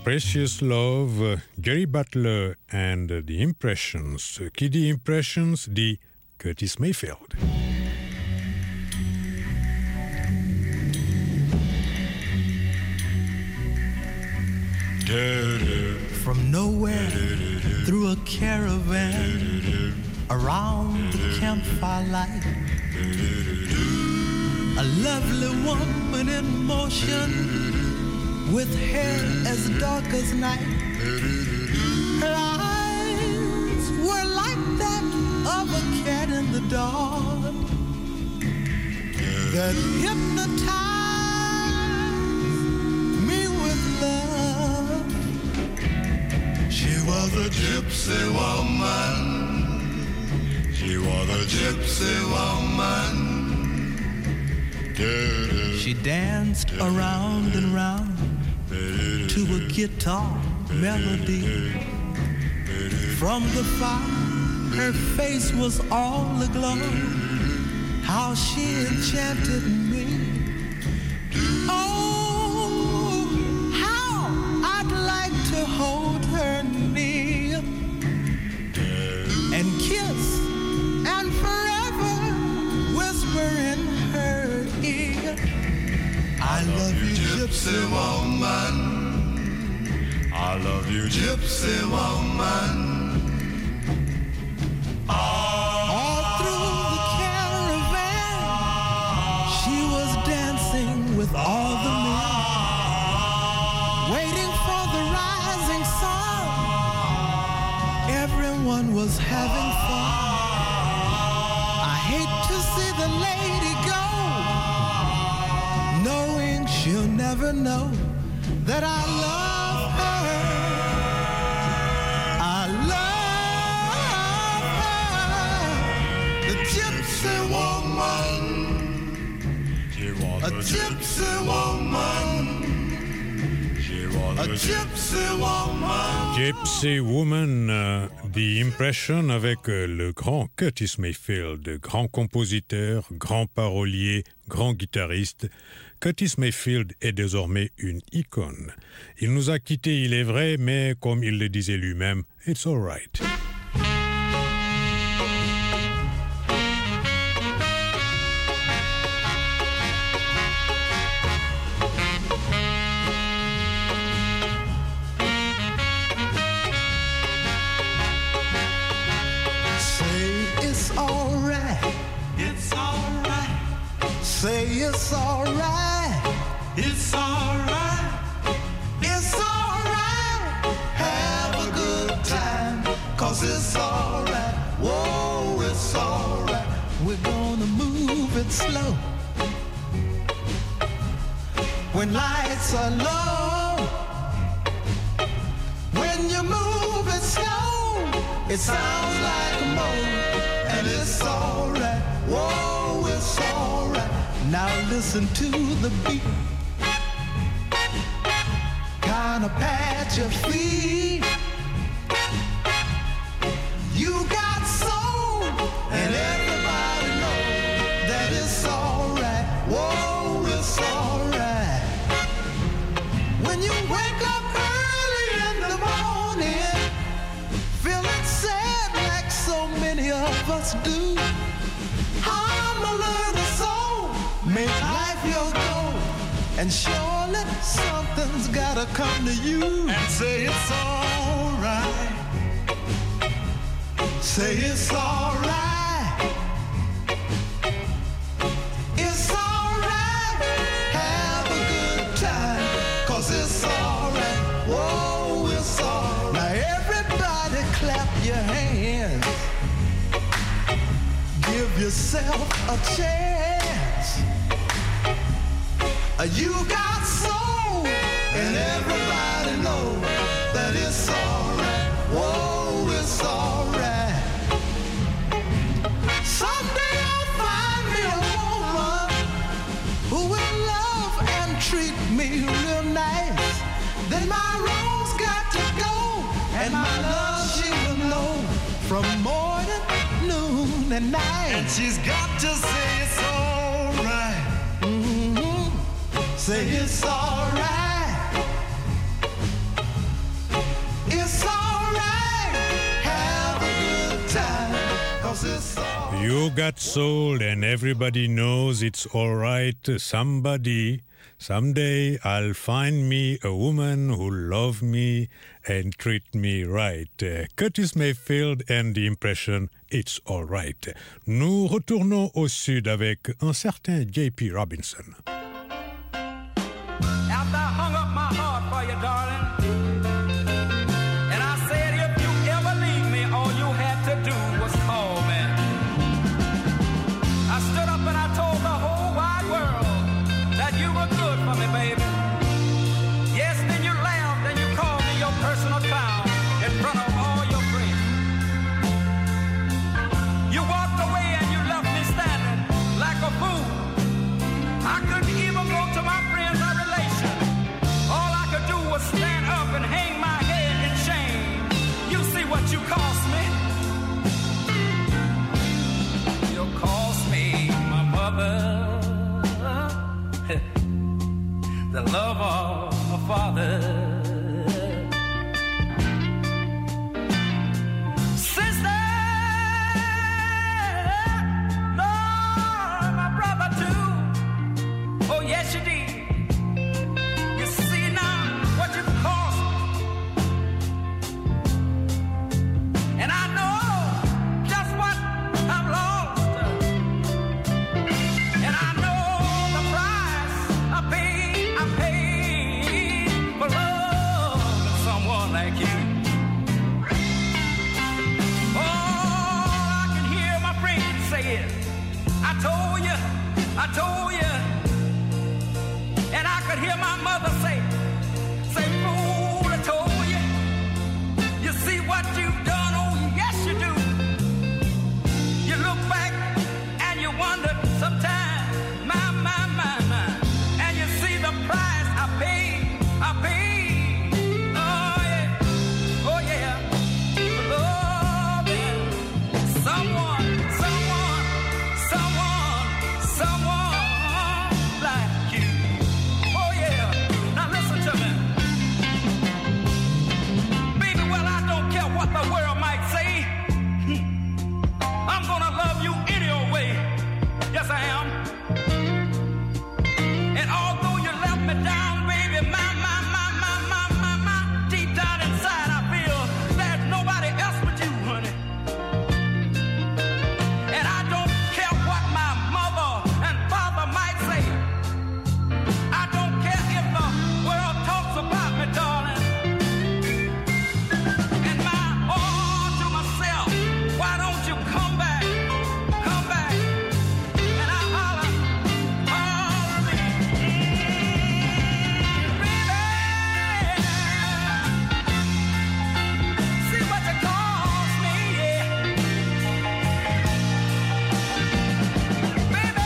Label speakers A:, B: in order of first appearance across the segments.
A: Precious Love, Gary Butler and The Impressions. Qui dit Impressions dit Curtis Mayfield.
B: From nowhere, through a caravan, around the campfire light, a lovely woman in motion, with hair as dark as night. Her eyes were like that of a cat in the dark that hypnotized me with love.
C: She was a gypsy woman. She was a gypsy woman.
B: She danced around and round to a guitar melody. From the fire, her face was all aglow. How she enchanted me. Oh, how I'd like to hold her near and kiss and forever whisper in her ear, I love you, gypsy woman.
C: I love you, gypsy woman.
B: All through the caravan, she was dancing with all the men, waiting for the rising sun. Everyone was having fun. I hate to see the lady go, knowing she'll never know that I love her. I love her. The gypsy woman.
C: She was
B: A gypsy woman.
C: She was
B: A gypsy woman.
A: Gypsy Woman, The Impression avec le grand Curtis Mayfield, grand compositeur, grand parolier, grand guitariste. Curtis Mayfield est désormais une icône. Il nous a quittés, il est vrai, mais comme il le disait lui-même, it's all right.
B: Say it's alright.
C: It's alright.
B: It's alright. Have a good time, 'cause it's alright. Whoa, it's alright. We're gonna move it slow. When lights are low, when you move it slow, it sounds like a moan, and it's alright. Whoa, it's alright. Now listen to the beat. Kinda pat your feet. You got soul, and everybody knows that it's alright. Whoa, it's alright. When you wake up early in the morning, feeling sad like so many of us do, I'm a little soul, make life your goal, and surely something's gotta come to you
C: And say it's alright.
B: Say it's alright. It's alright. Have a good time, 'cause it's alright. Whoa, it's alright. Now everybody clap your hands. Give yourself a chance. You got soul, and everybody knows that it's alright. Whoa, it's alright. Someday I'll find me a woman who will love and treat me real nice. Then my road's got to go, and my love she will know from morning, noon, and night.
C: And she's got to say it's alright.
B: Say it's alright.
C: 'cause it's all
A: You got soul and everybody knows it's alright. Someday I'll find me a woman who'll love me and treat me right. Curtis Mayfield and the Impression, it's alright. Nous retournons au sud avec un certain J.P. Robinson.
D: After I hung up my heart for you, darling, and I said if you ever leave me, all you had to do was call me. I stood up and I told the whole wide world that you were good for me, baby. Yes, then you laughed and you called me your personal clown in front of all your friends. You walked away and you left me standing like a fool. I couldn't even go to my friends or relations. All I could do was stand up and hang my head in shame. You see what you cost me? You cost me my mother, the love of my father. Sister, Lord, my brother too. Oh, yes, you did. You see now what you cost me. And I know just what I've lost. And I know the price I paid for loving someone like you. Oh, I can hear my friends say it. I told you. And I could hear my mother say, fool, I told you. You see what you've done, oh yes you do. You look back and you wonder sometimes, my. And you see the price I paid. Oh yeah, for loving someone like you. Oh yeah, now listen to me. Baby, well I don't care what the world might say. I'm gonna love you any old way. Yes I am. And although you left me down, baby, my, deep down inside I feel there's nobody else but you, honey. And I don't care what my mother and father might say. I don't care if the world talks about me, darling. And my all to myself, why don't you come back? And I holler at me. Baby, see what you cost me, yeah. Baby,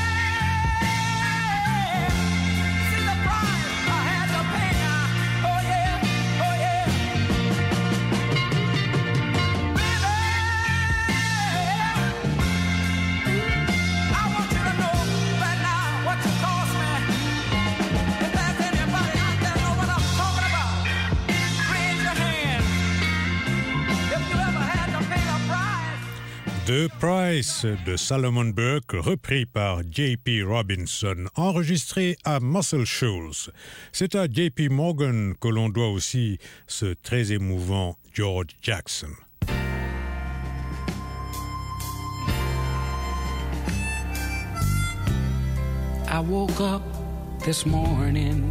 D: see the price I had to pay now. Oh yeah. Baby, I want you to know right now what you cost me. If there's anybody out there know what I'm talking about, raise your hand. If you ever had to pay a price.
A: The Price de Solomon Burke, repris par J.P. Robinson, enregistré à Muscle Shoals. C'est à J.P. Morgan que l'on doit aussi ce très émouvant George Jackson.
E: I woke up this morning.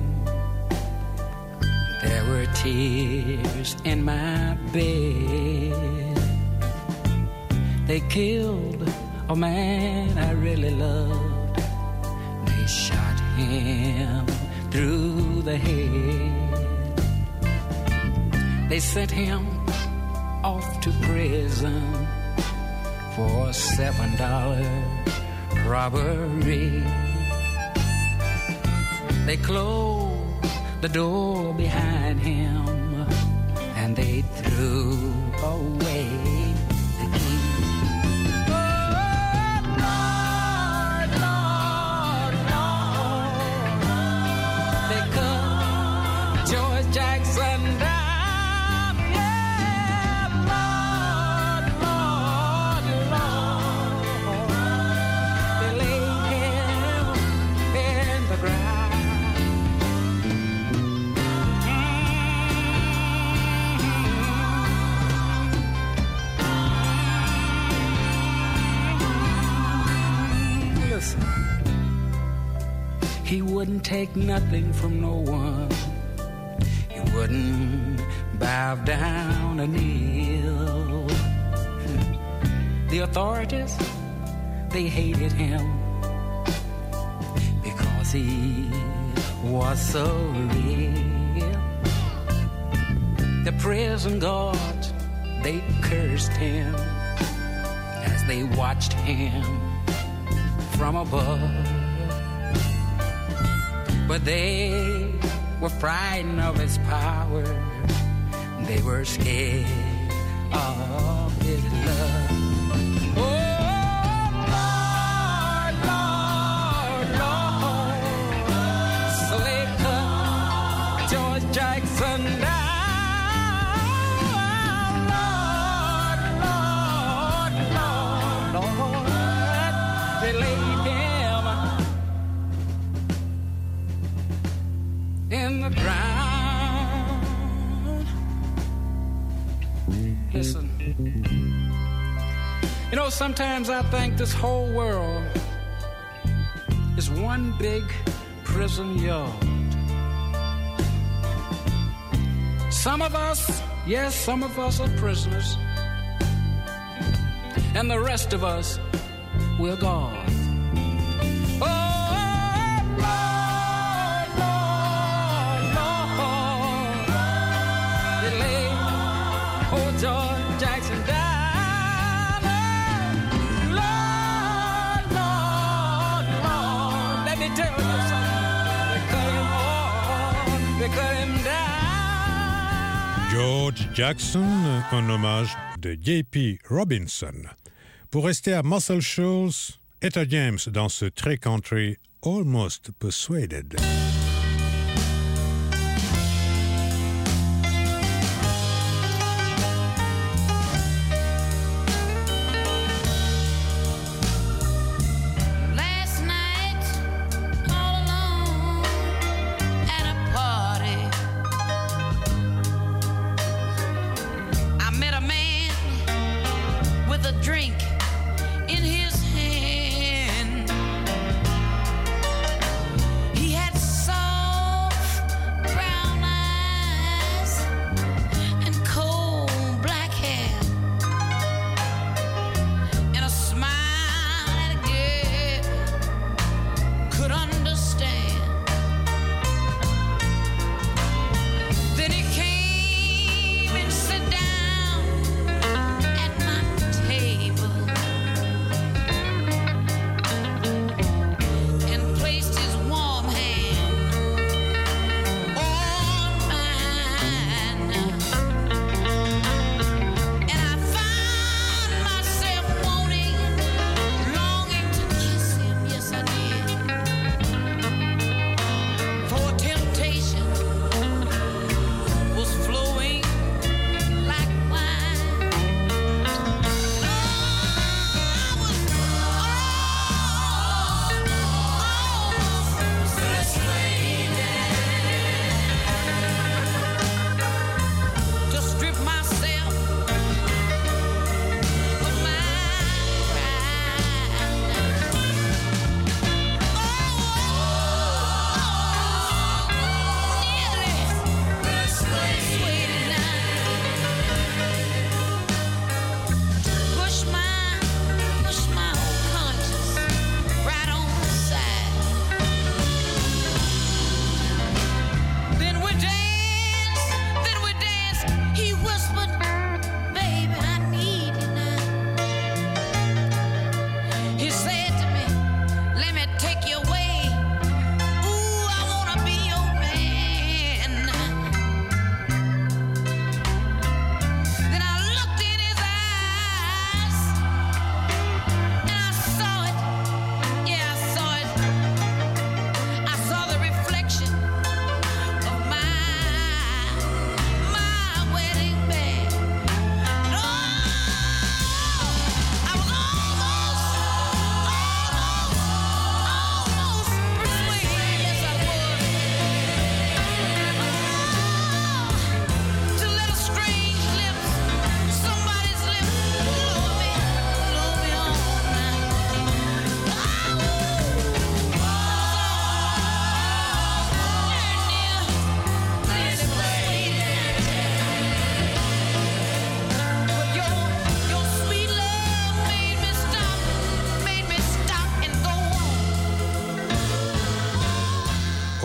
E: There were tears in my bed. They killed a man I really loved. They shot him through the head. They sent him off to prison for $7 robbery. They closed the door behind him and they threw away the key. Jackson down, yeah, Lord, Lord, Lord. listen, he wouldn't take nothing from no one. He wouldn't bow down and kneel. The authorities, they hated him because he was so real. The prison guards, they cursed him as they watched him from above. But they were frightened of his power. They were scared of his love. Jackson down, Lord, they laid him in the ground. Listen, you know, sometimes I think this whole world is one big prison yard. Some of us, yes, some of us are prisoners. And the rest of us, we're gone. Oh, Lord, Lord, Lord. They laid old George Jackson down. Lord, Lord, Lord. Let me tell you something. They cut him off. They cut him down.
A: George Jackson, un hommage de J.P. Robinson. Pour rester à Muscle Shoals, Etta James dans ce très country Almost Persuaded.
F: In his hand, he had so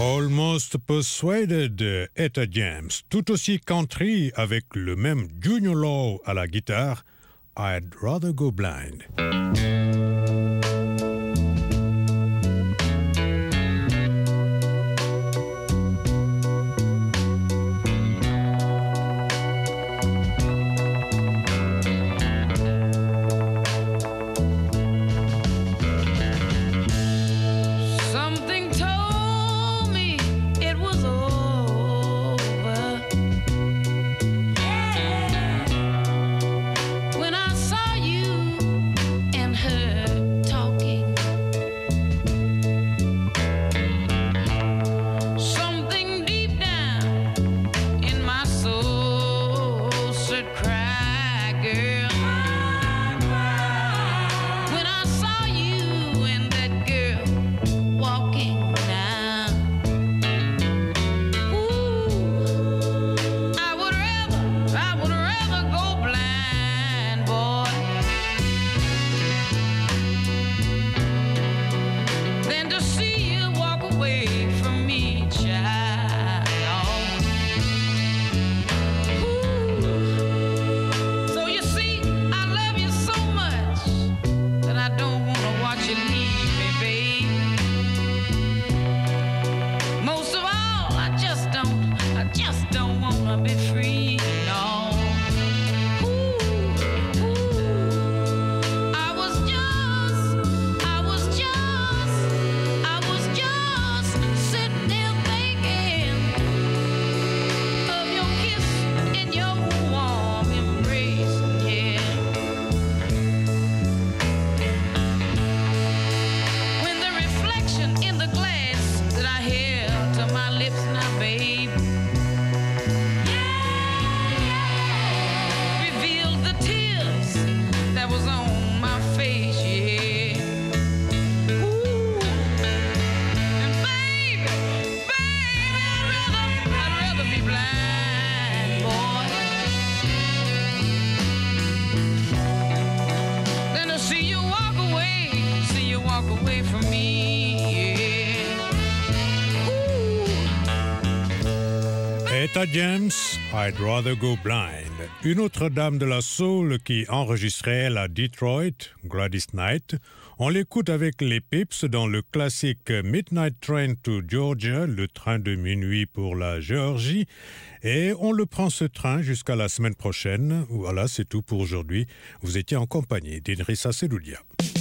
A: Almost Persuaded, Etta James, tout aussi country avec le même Junior Law à la guitare, I'd Rather Go Blind. Etta James, I'd Rather Go Blind. Une autre dame de la soul qui enregistrait elle à Detroit, Gladys Knight. On l'écoute avec les Pips dans le classique Midnight Train to Georgia, le train de minuit pour la Géorgie. Et on le prend ce train jusqu'à la semaine prochaine. Voilà, c'est tout pour aujourd'hui. Vous étiez en compagnie d'Idrissa Seloudia.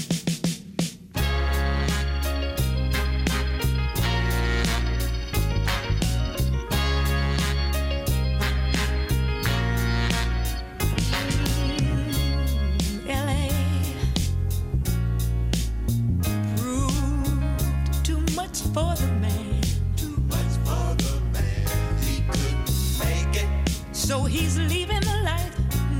F: For the man, too much for the man. He couldn't make it, so he's leaving the life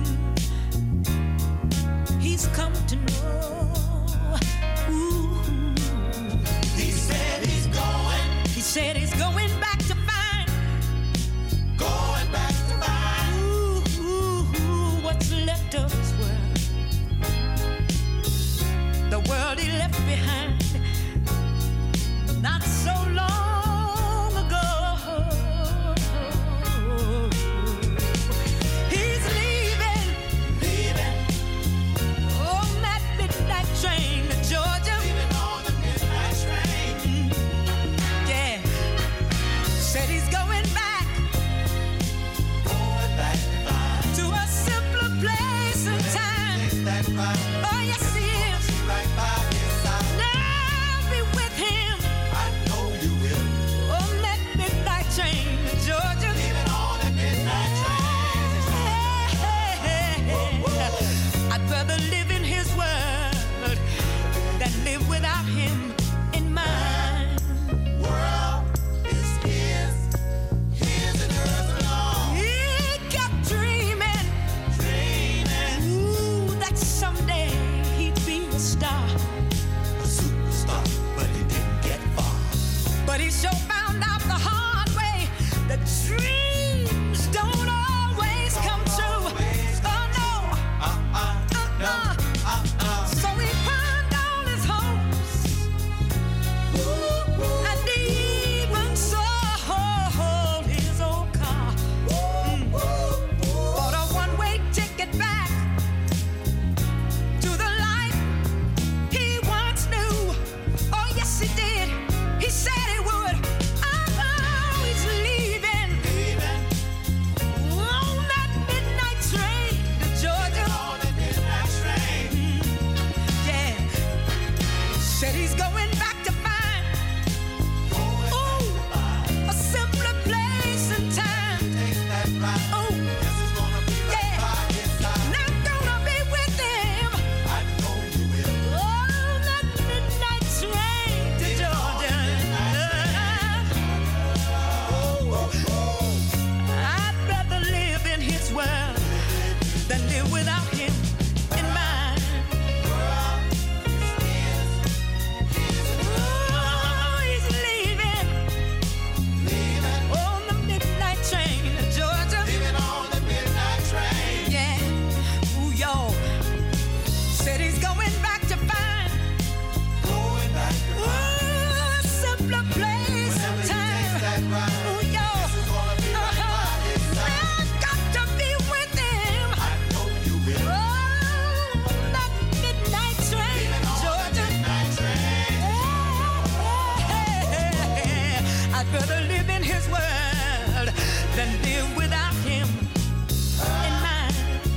F: he's come to know. Ooh. He said he's going. He said he's going back to find. Going back to find. Ooh, what's left of his world? The world he left behind. Not so long ago. he's going back to find ooh, a simpler place and time. Oh, yeah. And I'm gonna be with him. Oh, that midnight train to Georgia. I'd rather live in his world than live without him in mine. Oh, he's leaving on the midnight train to Georgia. Yeah, ooh, y'all. Said he's going back to find ooh, a simpler place and time. Ooh, y'all. I've got to be with him. Oh, that midnight train, Georgia. I'd rather live in his world than live without him in mine.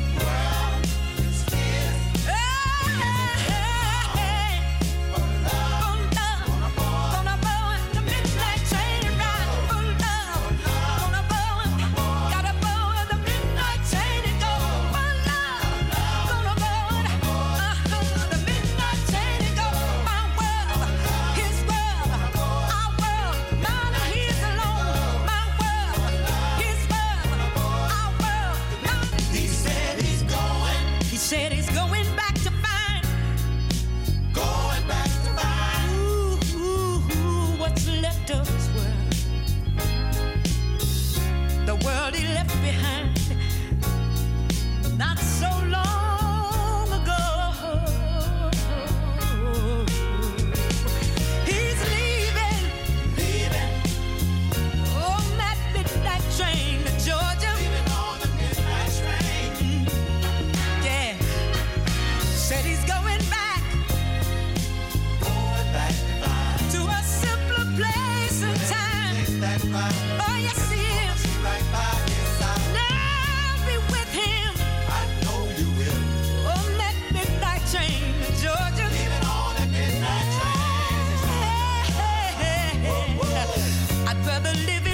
F: Gonna board the midnight train ride for love. Gonna board, gotta board the midnight train and go for love. Gonna board the midnight train and go my world, his world, our world. Mine and his alone. My world, his world, our world. Mine. He said he's going back to find. Ooh, what's left of his world? The world he left behind not so long ago. He's leaving on that midnight train to Georgia. Yeah, said he's going back to a simpler place and time. Oh, yes, he is. Now be with him on that midnight train to Georgia. I'd rather live